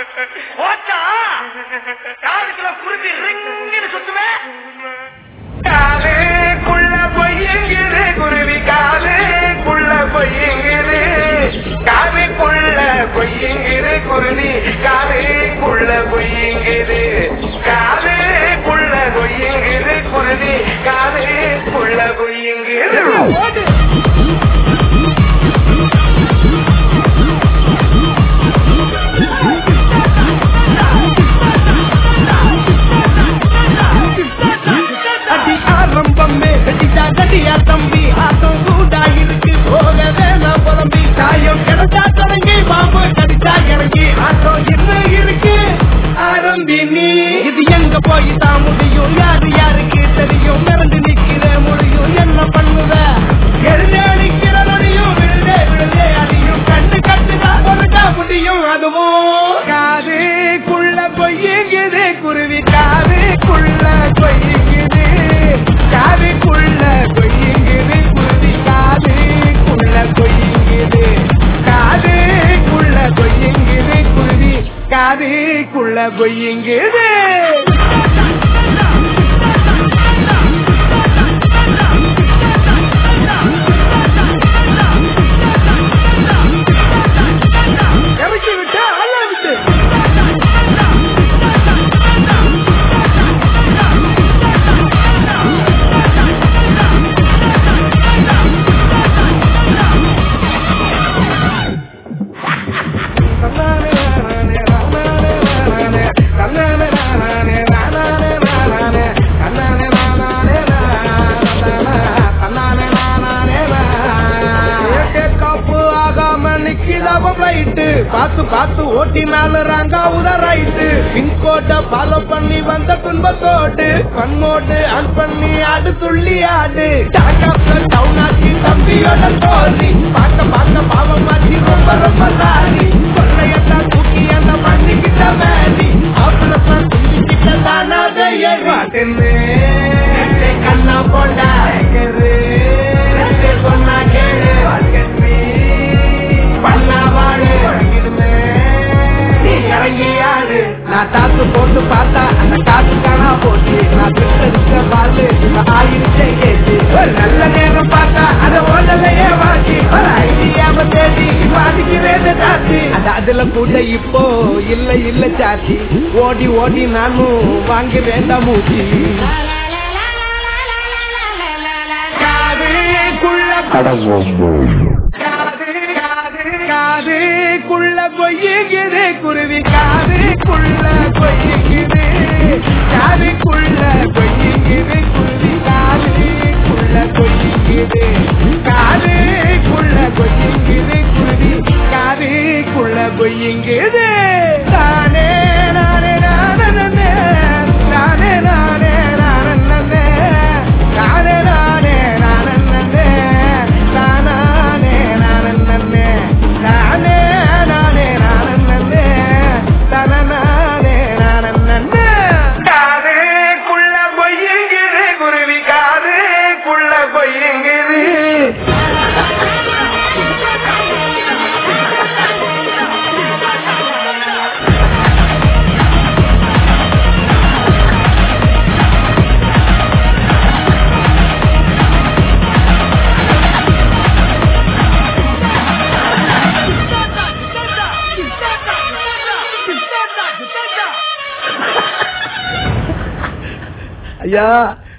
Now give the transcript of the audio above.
போச்சா காதுக்குள்ள குருவி ரிங்கின்னு சுத்துமே. காதுக்குள்ள பொய்யுங்குது குருவி, காதுக்குள்ள பொய்யுங்குது, காதுக்குள்ள பொய்யுங்குது குருவி, காதுக்குள்ள பொய்யுங்குது, காதுக்குள்ள பொய்யுங்குது குருவி, காதுக்குள்ள பொய்யுங்குது. கட்டியா தம்பி ஆட்டம் சூடா இருக்கு, போக வேணாம் புலம்பி, சாயம் கிடைச்சா தொடங்கி பாம்பு கடிச்சா இறங்கி ஆட்டம் என்ன இருக்கு ஆரம்பி. நீ இது எங்க போய் தான் முடியும், யாரு யாருக்கு தெரியும், மிரண்டு நிக்கிற முடியும், என்ன பண்ணுவ எழுதே நிக்கிற முடியும், விழுதே விழுதே அடியும், கண்ணு கட்டுதா பொருட்டா முடியும். அதுவும் காதுக்குள்ள பொய்யுங்குது குருவி, காதுக்குள்ள பொய்யுங்குது, காதுக்குள்ள பொய்யுங்குது குருவி, காதுக்குள்ள பொய்யுங்குது, காதுக்குள்ள பொய்யுங்குது குருவி, காதுக்குள்ள பொய்யுங்குது. இறக்கி விட்டு அல்ல விட்டு பாத்து பாத்து ஓட்டினால ராங்கா உதறாயிட்டு, பின்கோட்ட ஃபாலோ பண்ணி வந்த துன்பத்தோடு பண்ணோடு ஆன் பண்ணி ஆடு துள்ளி ஆடு, டவுன் ஆச்சு தம்பியோட தோல்வி, பார்க்க பார்க்க பாவம் ஆச்சு ரொம்ப ரொம்ப சாரி, கொள்ளையத்தான் தூக்கி அந்த பண்ணிக்கிட்ட வேண்டி ஆப்புலத்தான் துண்டிக்கிட்ட தானாக ஏற்பாட்டுன்னு கண்ணா போண்டா சொன்னா கேளு பண்ணாவாடு இறங்கியாடு. நான் தாத்து போட்டு பார்த்தா அந்த காத்து காணா போச்சு, நான் பிடிச்ச பாத்து ஆயிருச்சே கேட்டு, ஒரு நல்ல நேரம் பார்த்தா அதை ஓடலையே வாசி, ஒரு ஐடியாவை தேடி பாதிக்கிறேன் சாட்சி, அது அதுல கூட இப்போ இல்ல இல்ல சாட்சி, ஓடி ஓடி நானும் வாங்கி வேண்டாம் மூச்சு. காதுக்குள்ள பொய்யுங்குது குருவி, காதுக்குள்ள பொய்யுங்குது, காதுக்குள்ள பொய்யுங்குது குருவி, காதுக்குள்ள பொய்யுங்குது, காதுக்குள்ள பொய்யுங்குது குருவி, காதுக்குள்ள பொய்யுங்குது. தானே நானே நானே நானே நானே நானே நானே நானே நானே தானே நானே நானே நானே நானே தானே நானே. காதுக்குள்ள பொய்யுங்குது குருவி, காதுக்குள்ள பொய்யுங்குது. ஐயா